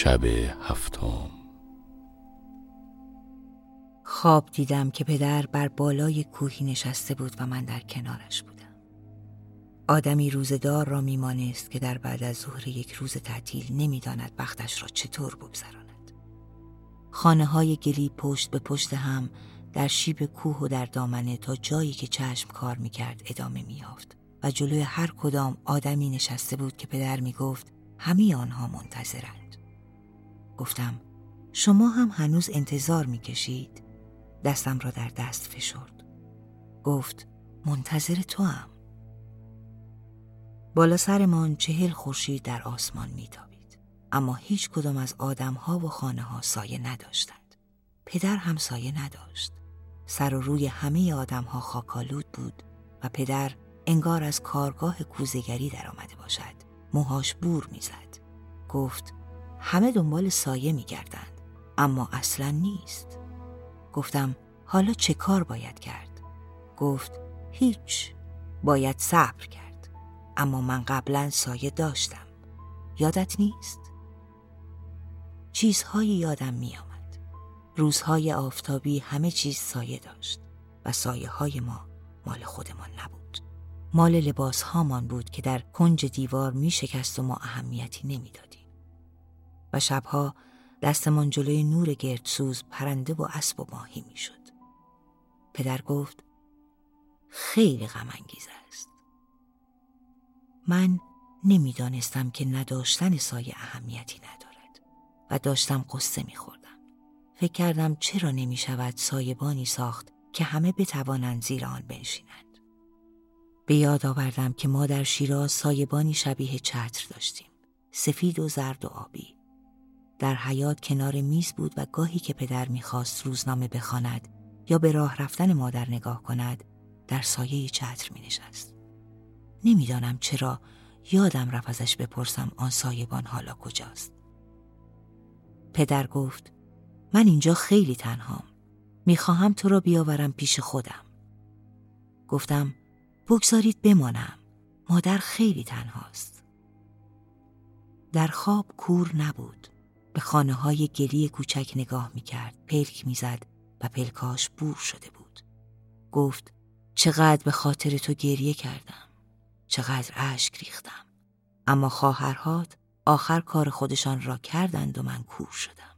شب هفتم. خواب دیدم که پدر بر بالای کوهی نشسته بود و من در کنارش بودم. آدمی روزدار را میمانست که در بعد از ظهر یک روز تعطیل نمیداند وقتش را چطور بگذراند. خانه‌های گلی پشت به پشت هم در شیب کوه و در دامنه تا جایی که چشم کار میکرد ادامه می‌یافت و جلوی هر کدام آدمی نشسته بود که پدر میگفت همه آنها منتظرند. گفتم شما هم هنوز انتظار میکشید؟ دستم را در دست فشرد. گفت منتظر توام. بالا سرمان 40 خورشید در آسمان میتابید، اما هیچ کدام از آدمها و خانه‌ها سایه نداشتند. پدر هم سایه نداشت. سر و روی همه آدمها خاکالود بود و پدر انگار از کارگاه کوزه‌گری در آمده باشد. موهاش بور میزد. گفت همه دنبال سایه میگردند، اما اصلا نیست. گفتم حالا چه کار باید کرد؟ گفت هیچ، باید صبر کرد. اما من قبلا سایه داشتم، یادت نیست؟ چیزهایی یادم می آمد. روزهای آفتابی همه چیز سایه داشت و سایه های ما مال خودمان نبود. مال لباس هامان بود که در کنج دیوار می شکست و ما اهمیتی نمی دادیم. و شبها دستمان جلوی نور گردسوز پرنده و اسب و ماهی می شد. پدر گفت خیلی غم انگیز است. من نمیدانستم که نداشتن سایه اهمیتی ندارد و داشتم قصه می‌خوردم. فکر کردم چرا نمی شود سایه‌بانی ساخت که همه بتوانند زیر آن بنشینند. به یاد آوردم که ما در شیراز سایه‌بانی شبیه چتر داشتیم، سفید و زرد و آبی. در حیاط کنار میز بود و گاهی که پدر می‌خواست روزنامه بخواند یا به راه رفتن مادر نگاه کند، در سایه چتر می‌نشست. نمیدانم چرا یادم رفت ازش بپرسم آن سایه‌بان حالا کجاست. پدر گفت من اینجا خیلی تنهام، میخواهم تو را بیاورم پیش خودم. گفتم بگذارید بمانم، مادر خیلی تنهاست. در خواب کور نبود. به خانه‌های گلی کوچک نگاه میکرد، پلک میزد و پلکاش بور شده بود. گفت چقدر به خاطر تو گریه کردم، چقدر اشک ریختم، اما خواهرهات آخر کار خودشان را کردند و من کور شدم.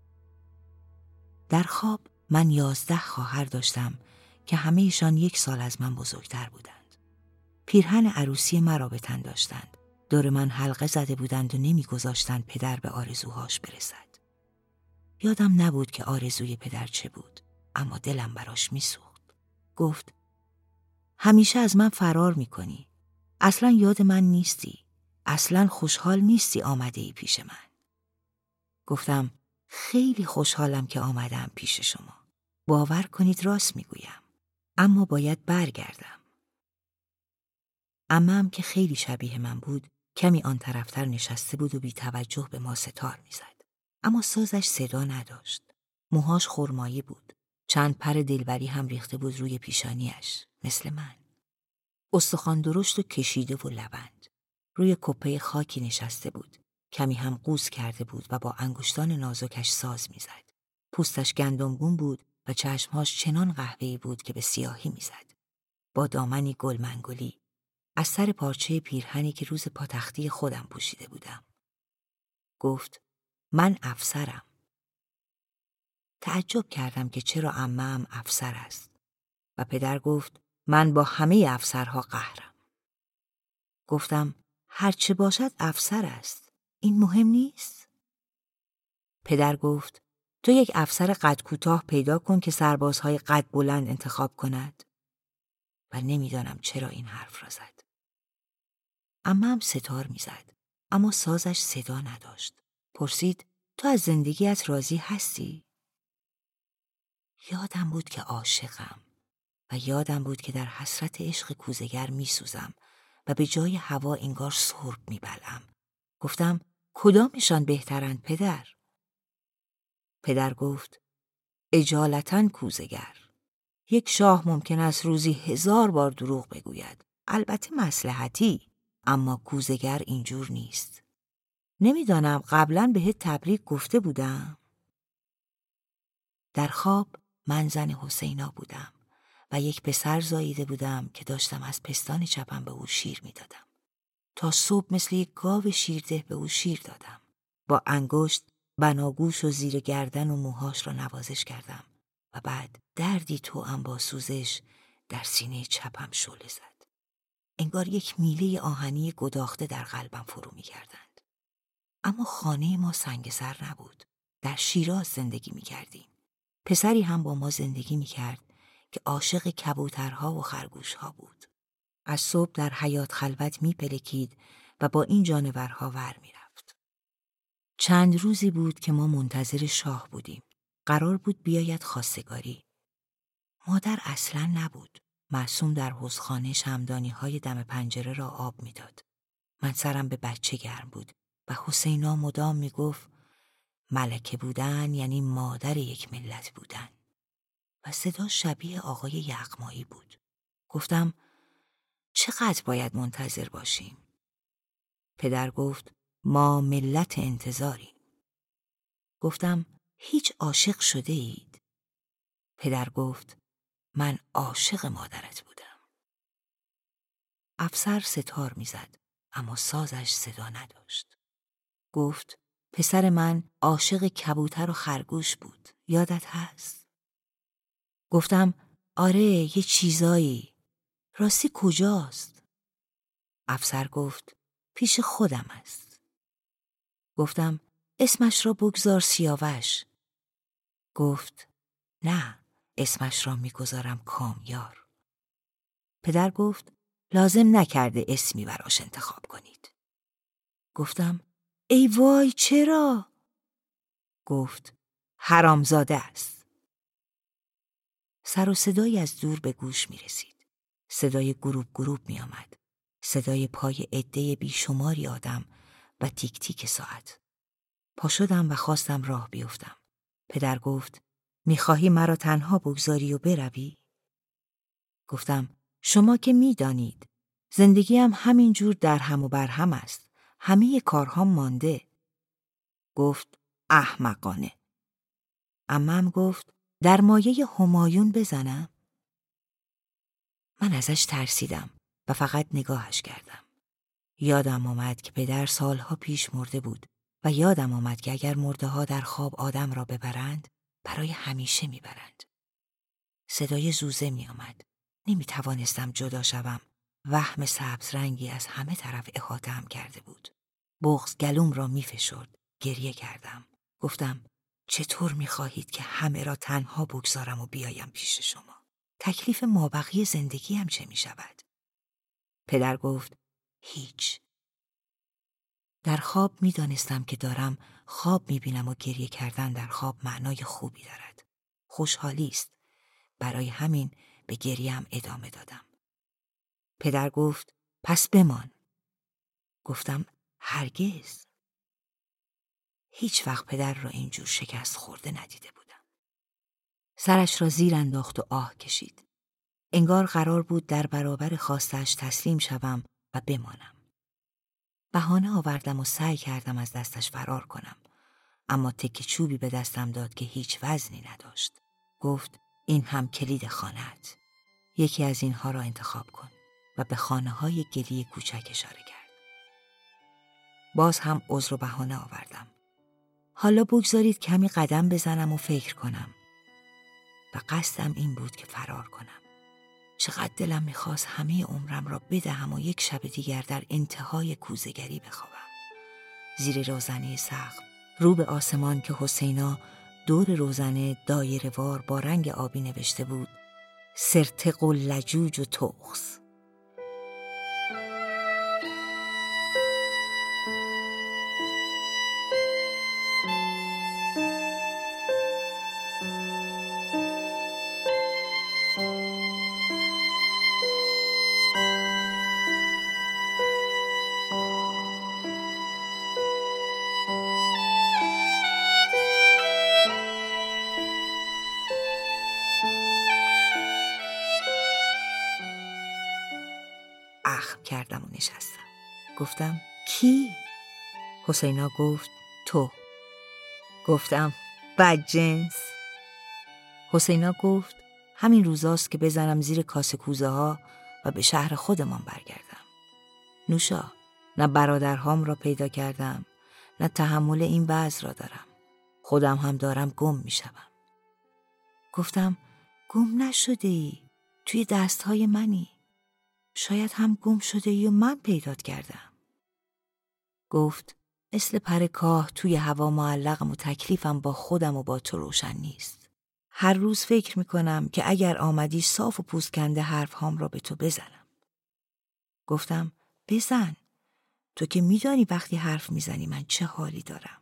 در خواب من 11 خواهر داشتم که همه ایشان 1 سال از من بزرگتر بودند. پیرهن عروسی مرا به تن داشتند، دور من حلقه زده بودند و نمیگذاشتند پدر به آرزوهاش برسد. یادم نبود که آرزوی پدر چه بود، اما دلم براش میسوخت. گفت همیشه از من فرار میکنی، اصلا یاد من نیستی، اصلا خوشحال نیستی آمده ای پیش من. گفتم خیلی خوشحالم که آمدم پیش شما. باور کنید راست میگویم، اما باید برگردم. عمم که خیلی شبیه من بود کمی آن طرفتر نشسته بود و بی توجه به ما ستار میزد، اما سازش صدا نداشت. موهاش خرمایی بود، چند پر دلبری هم ریخته بود روی پیشانیش مثل من. استخوان درشت و کشیده و لبند. روی کپه خاکی نشسته بود، کمی هم قوز کرده بود و با انگشتان نازکش ساز میزد. پوستش گندمگون بود و چشمهاش چنان قهوه‌ای بود که به سیاهی میزد. با دامنی گلمنگولی از سر پارچه پیرهنی که روز پاتختی خودم پوشیده بودم. گفت من افسرم. تعجب کردم که چرا عمم افسر است و پدر گفت من با همه افسرها قهرم. گفتم هرچه باشد افسر است، این مهم نیست. پدر گفت تو یک افسر قد کوتاه پیدا کن که سربازهای قد بلند انتخاب کند. و نمیدانم چرا این حرف را زد. عمم ستار میزد، اما سازش صدا نداشت. پرسید تو از زندگیت راضی هستی؟ یادم بود که عاشقم و یادم بود که در حسرت عشق کوزه‌گر میسوزم و به جای هوا انگار سرب میبلعم. گفتم کدامشان بهترند پدر؟ پدر گفت اجالتاً کوزه‌گر. یک شاه ممکن است روزی 1000 بار دروغ بگوید، البته مصلحتی، اما کوزه‌گر اینجور نیست. نمیدانم قبلا بهت تبریک گفته بودم؟ در خواب من زن حسینا بودم و یک پسر زاییده بودم که داشتم از پستان چپم به او شیر میدادم. تا صبح مثل یک گاو شیرده به او شیر دادم. با انگشت بناگوش و زیر گردن و موهاش را نوازش کردم و بعد دردی توأم با سوزش در سینه چپم شعله زد. انگار یک میله آهنی گداخته در قلبم فرو می‌کردند. اما خانه ما سنگسر نبود. در شیراز زندگی می‌کردیم. پسری هم با ما زندگی می‌کرد که عاشق کبوترها و خرگوشها بود. از صبح در حیاط خلوت می‌پلکید و با این جانورها ور می‌رفت. چند روزی بود که ما منتظر شاه بودیم. قرار بود بیاید خواستگاری. مادر اصلاً نبود. معصوم در حوضخانه شمعدانی‌های دم پنجره را آب می‌داد. من سرم به بچه گرم بود و حسینا مدام می‌گفت ملکه بودن یعنی مادر یک ملت بودن. و صدا شبیه آقای یغمایی بود. گفتم چقدر باید منتظر باشیم؟ پدر گفت ما ملت انتظاریم. گفتم هیچ عاشق شده اید؟ پدر گفت من عاشق مادرت بودم. افسر ستار میزد اما سازش صدا نداشت. گفت پسر من عاشق کبوتر و خرگوش بود. یادت هست؟ گفتم آره یه چیزایی. راستی کجاست؟ افسر گفت پیش خودم است. گفتم اسمش را بگذار سیاوش. گفت نه اسمش را میگذارم کامیار. پدر گفت لازم نکرده اسمی براش انتخاب کنید. گفتم ای وای چرا؟ گفت حرامزاده است. سر و صدایی از دور به گوش می رسید. صدای گروب می آمد. صدای پای عده بیشماری آدم و تیک تیک ساعت. پا شدم و خواستم راه بیفتم. پدر گفت میخواهی مرا تنها بگذاری و بروی؟ گفتم شما که میدانید زندگیم همین جور در هم و بر هم است. همه کارها مانده. گفت احمقانه. عمم گفت در مایه همایون بزنم؟ من ازش ترسیدم و فقط نگاهش کردم. یادم آمد که پدر سالها پیش مرده بود و یادم آمد که اگر مرده ها در خواب آدم را ببرند برای همیشه میبرند. صدای زوزه می آمد. نمی توانستم جدا شوم. وهم سبز رنگی از همه طرف احاطه‌ام کرده بود. بغض گلوم را می فشرد. گریه کردم. گفتم چطور می خواهید که همه را تنها بگذارم و بیایم پیش شما؟ تکلیف مابقی زندگیم چه می شود؟ پدر گفت هیچ. در خواب می دانستم که دارم خواب می بینم و گریه کردن در خواب معنای خوبی دارد. خوشحالی است. برای همین به گریم ادامه دادم. پدر گفت پس بمان. گفتم هرگز. هیچ وقت پدر را اینجور شکست خورده ندیده بودم. سرش را زیر انداخت و آه کشید. انگار قرار بود در برابر خواستش تسلیم شوم و بمانم. بهانه آوردم و سعی کردم از دستش فرار کنم. اما تکه چوبی به دستم داد که هیچ وزنی نداشت. گفت این هم کلید خانه‌ات. یکی از اینها را انتخاب کن و به خانه‌های گلی کوچک اشاره کرد. باز هم عذر و بهانه آوردم. حالا بگذارید کمی قدم بزنم و فکر کنم. و قصدم این بود که فرار کنم. چقدر دلم میخواست همه عمرم را بدهم و یک شب دیگر در انتهای کوزه‌گری بخوابم. زیر روزنه سقف، رو به آسمان که حسینا دور روزنه دایره وار با رنگ آبی نوشته بود سرتق و لجوج و تخس. اخم کردم و نشستم. گفتم کی؟ حسینا گفت تو. گفتم بدجنس. حسینا گفت همین روزاست که بزنم زیر کاسه کوزه ها و به شهر خودمان برگردم. نوشا، نه برادرهام را پیدا کردم، نه تحمل این وضع را دارم. خودم هم دارم گم می شدم. گفتم گم نشده ای، توی دستهای منی. شاید هم گم شده ای و من پیدات کردم. گفت مثل پر کاه توی هوا معلقم و تکلیفم با خودم و با تو روشن نیست. هر روز فکر میکنم که اگر آمدی صاف و پوست کنده حرفهام را به تو بزنم. گفتم بزن، تو که میدانی وقتی حرف میزنی من چه حالی دارم.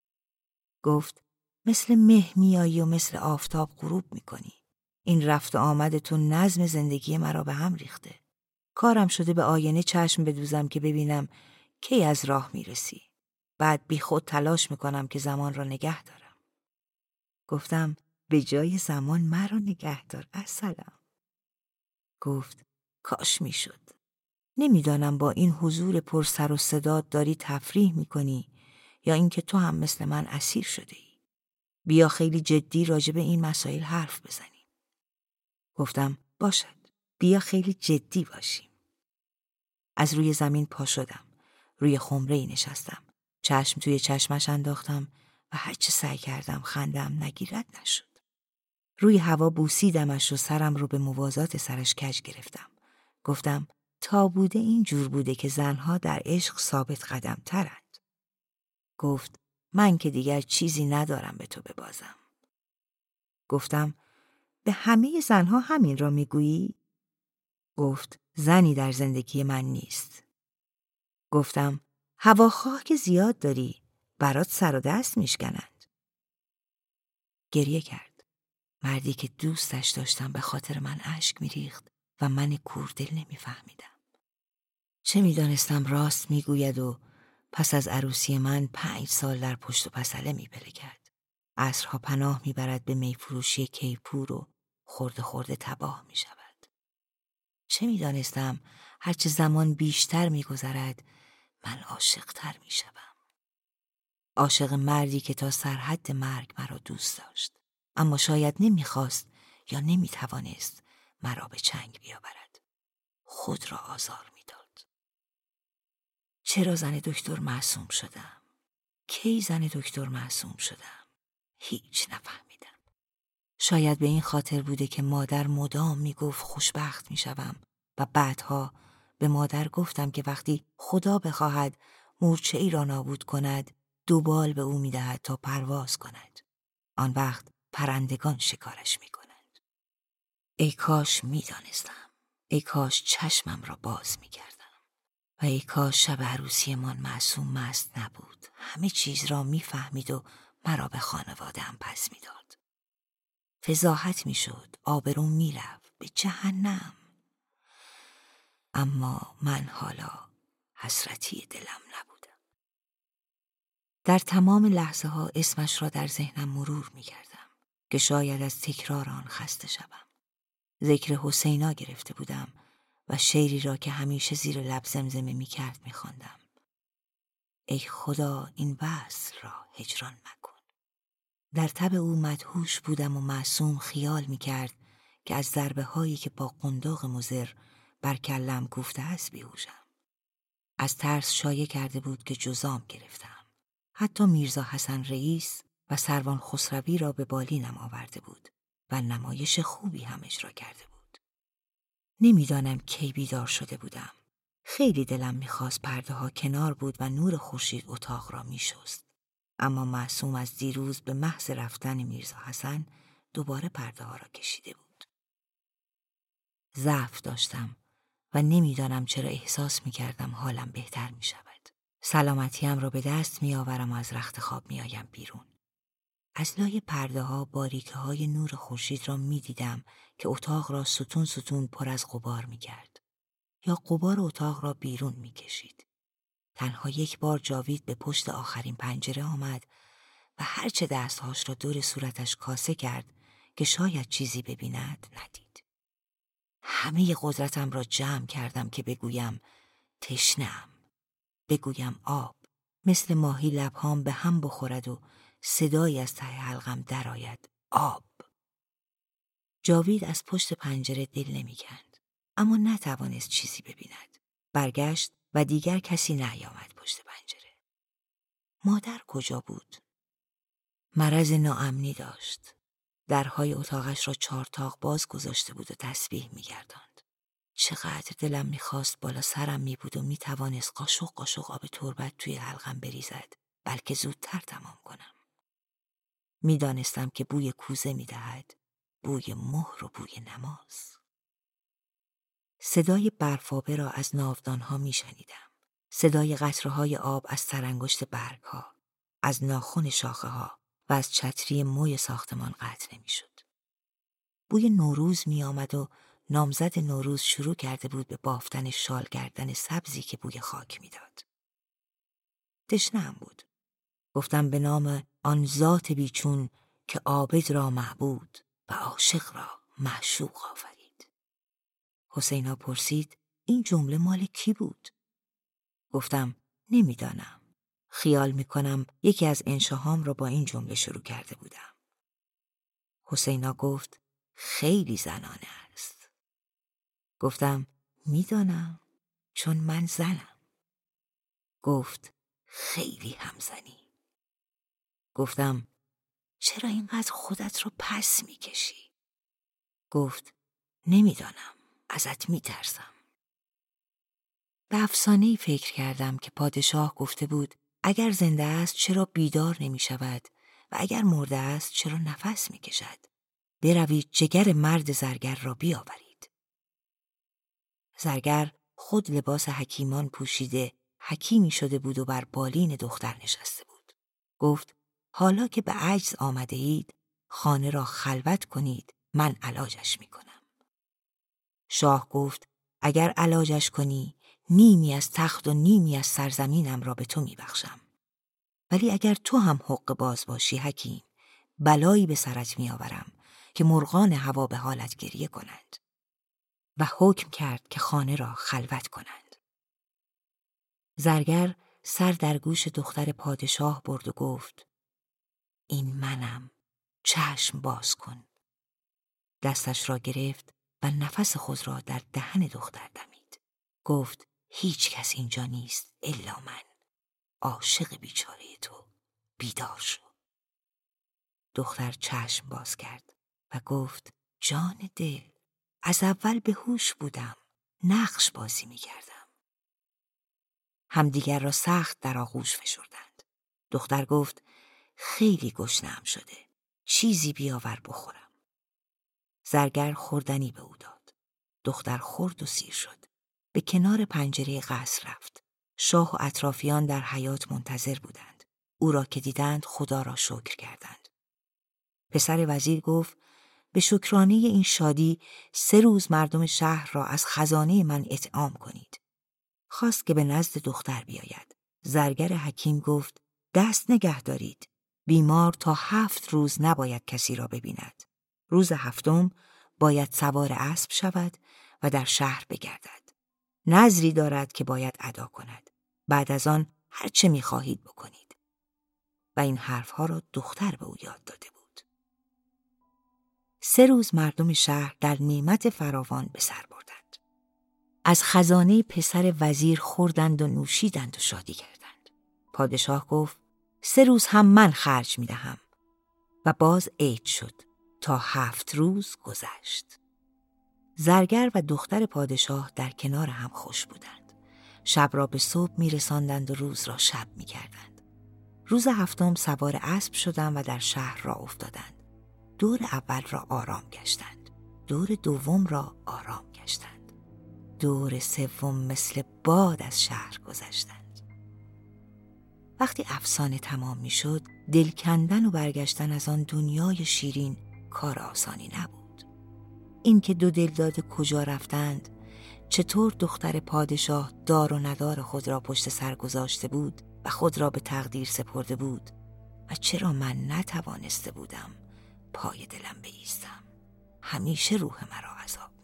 گفت مثل مه میایی و مثل آفتاب غروب میکنی. این رفت و آمد تو نظم زندگی مرا به هم ریخته. کارم شده به آینه چشم بدوزم که ببینم کی از راه میرسی. بعد بی خود تلاش میکنم که زمان را نگه دارم. گفتم به جای زمان مرا نگه دار السلام. گفت کاش میشد. نمیدانم با این حضور پر سر و صدات داری تفریح میکنی یا اینکه تو هم مثل من اسیر شده ای. بیا خیلی جدی راجع به این مسائل حرف بزنیم. گفتم باشد، بیا خیلی جدی باشیم. از روی زمین پا شدم. روی خمره‌ای نشستم. چشم توی چشمش انداختم و هرچه سعی کردم خندم نگیرد نشد. روی هوا بوسیدمش و سرم رو به موازات سرش کج گرفتم. گفتم تا بوده این جور بوده که زنها در عشق ثابت قدم ترند. گفت من که دیگر چیزی ندارم به تو ببازم. گفتم به همه زنها همین را میگویی؟ گفت زنی در زندگی من نیست. گفتم هواخواه که زیاد داری، برات سر و دست میشکنند. گریه کرد. مردی که دوستش داشتم به خاطر من اشک میریخت و من کوردل نمیفهمیدم. چه میدانستم راست میگوید و پس از عروسی من 5 سال در پشت و پسله میپلکد. عصرها پناه میبرد به میفروشی کیپور و خورده خورده تباه میشود. چه میدانستم هرچه زمان بیشتر میگذرد من عاشق‌تر میشوم. عاشق مردی که تا سرحد مرگ مرا دوست داشت، اما شاید نمیخواست یا نمیتوانست مرا به چنگ بیاورد. خود را آزار میداد. چرا زن دکتر معصوم شدم؟ کی زن دکتر معصوم شدم؟ هیچ نفهمیدم. شاید به این خاطر بوده که مادر مدام میگفت خوشبخت میشوم و بعدها به مادر گفتم که وقتی خدا بخواهد مورچه ای را نابود کند 2 بال به او میدهد تا پرواز کند. آن وقت پرندگان شکارش میکنند. ای کاش میدانستم. ای کاش چشمم را باز میکردم. و ای کاش شب عروسیمان معصوم مست نبود. همه چیز را میفهمید و مرا به خانواده‌ام پس میداد. فضاحت میشد، آبروم میرفت به جهنم. اما من حالا حسرتی دلم نبودم. در تمام لحظه ها اسمش را در ذهنم مرور میکردم که شاید از تکرار آن خسته شوم. ذکر حسینا گرفته بودم و شعری را که همیشه زیر لب زمزمه میکرد میخواندم. ای خدا این وصل را هجران مکن. در تب او مدهوش بودم و معصوم خیال میکرد که از ضربه هایی که با قنداق مضر بر کلم کوفته است بیهوشم. از ترس شایع کرده بود که جزام گرفتم. حتی میرزا حسن رئیس و سروان خسروی را به بالینم آورده بود و نمایش خوبی هم اجرا کرده بود. نمیدانم کی بیدار شده بودم. خیلی دلم میخواست پرده ها کنار بود و نور خورشید اتاق را میشست. اما معصوم از دیروز به محض رفتن میرزا حسن دوباره پرده ها را کشیده بود. ضعف داشتم و نمیدانم چرا احساس میکردم حالم بهتر میشود. سلامتیم را به دست میآورم و از رخت خواب میآیم بیرون. از لای پرده ها باریکه های نور خورشید را میدیدم که اتاق را ستون ستون پر از غبار میکرد یا غبار اتاق را بیرون میکشید. تنها یک بار جاوید به پشت آخرین پنجره آمد و هرچه دستهاش را دور صورتش کاسه کرد که شاید چیزی ببیند ندید. همه قدرتم را جمع کردم که بگویم تشنه‌ام، بگویم آب، مثل ماهی لبهام به هم بخورد و صدایی از ته حلقم درآید: آب. جاوید از پشت پنجره دل نمی‌کند، اما نتوانست چیزی ببیند. برگشت و دیگر کسی نیامد پشت پنجره. مادر کجا بود؟ مرض ناامنی داشت. درهای اتاقش را 4 تاق باز گذاشته بود و تسبیح می‌گرداند. چقدر دلم می‌خواست بالا سرم می‌بود و می‌توانست قاشق قاشق آب تربت توی حلقم بریزد، بلکه زودتر تمام کنم. می‌دانستم که بوی کوزه می‌دهد، بوی مهر و بوی نماز. صدای برفابه را از ناودان‌ها می‌شنیدم. صدای قطره‌های آب از سرانگشت برگ‌ها، از ناخن شاخه‌ها و از چتری موی ساختمان قطع نمی‌شد. بوی نوروز می‌آمد و نامزد نوروز شروع کرده بود به بافتن شال گردن سبزی که بوی خاک می‌داد. تشنه‌ام بود. گفتم به نام آن ذات بیچون که عابد را معبود و عاشق را معشوق آفرید. حسینا پرسید: این جمله مال کی بود؟ گفتم: نمیدانم. خیال میکنم یکی از انشاهام را با این جمله شروع کرده بودم. حسینا گفت: خیلی زنانه است. گفتم: میدانم، چون من زنم. گفت: خیلی همزنی. گفتم: چرا اینقدر خودت رو پس میکشی؟ گفت: نمیدانم، ازت میترسم. به افسانه‌ای فکر کردم که پادشاه گفته بود اگر زنده است چرا بیدار نمی شود و اگر مرده است چرا نفس می کشد. بروید جگر مرد زرگر را بیاورید. زرگر خود لباس حکیمان پوشیده حکیمی شده بود و بر بالین دختر نشسته بود. گفت: حالا که به عجز آمده اید خانه را خلوت کنید، من علاجش می کنم. شاه گفت: اگر علاجش کنی نیمی از تخت و نیمی از سرزمینم را به تو می بخشم. ولی اگر تو هم حق باز باشی حکیم، بلایی به سرت می آورم که مرغان هوا به حالت گریه کنند. و حکم کرد که خانه را خلوت کنند. زرگر سر در گوش دختر پادشاه برد و گفت: این منم، چشم باز کن. دستش را گرفت و نفس خود را در دهن دختر دمید. گفت: هیچ کس اینجا نیست الا من، عاشق بیچاره تو. بیدار شو. دختر چشم باز کرد و گفت: جان دل، از اول به هوش بودم، نقش بازی می کردم. همدیگر را سخت در آغوش فشردند. دختر گفت: خیلی گشنه‌ام شده، چیزی بیاور بخورم. زرگر خوردنی به او داد. دختر خورد و سیر شد. به کنار پنجره قصر رفت. شاه و اطرافیان در حیاط منتظر بودند. او را که دیدند خدا را شکر کردند. پسر وزیر گفت: به شکرانه این شادی 3 روز مردم شهر را از خزانه من اطعام کنید. خواست که به نزد دختر بیاید. زرگر حکیم گفت: دست نگه دارید. بیمار تا 7 روز نباید کسی را ببیند. روز 7م باید سوار اسب شود و در شهر بگردد. نذری دارد که باید ادا کند. بعد از آن هر چه می‌خواهید بکنید. و این حرفها را دختر به او یاد داده بود. 3 روز مردم شهر در نعمت فراوان به سر بردند. از خزانه پسر وزیر خوردند و نوشیدند و شادی کردند. پادشاه گفت: 3 روز هم من خرج می‌دهم. و باز عید شد تا 7 روز گذشت. زرگر و دختر پادشاه در کنار هم خوش بودند. شب را به صبح می‌رساندند و روز را شب می‌کردند. روز 7م سوار اسب شدند و در شهر را افتادند. دور اول را آرام گشتند. دور دوم را آرام گشتند. دور سوم مثل باد از شهر گذشتند. وقتی افسانه تمام می‌شد، دل کندن و برگشتن از آن دنیای شیرین کار آسانی نبود. این که 2 دلداده کجا رفتند، چطور دختر پادشاه دار و ندار خود را پشت سر گذاشته بود و خود را به تقدیر سپرده بود و چرا من نتوانسته بودم پای دلم بایستم. همیشه روح مرا عذاب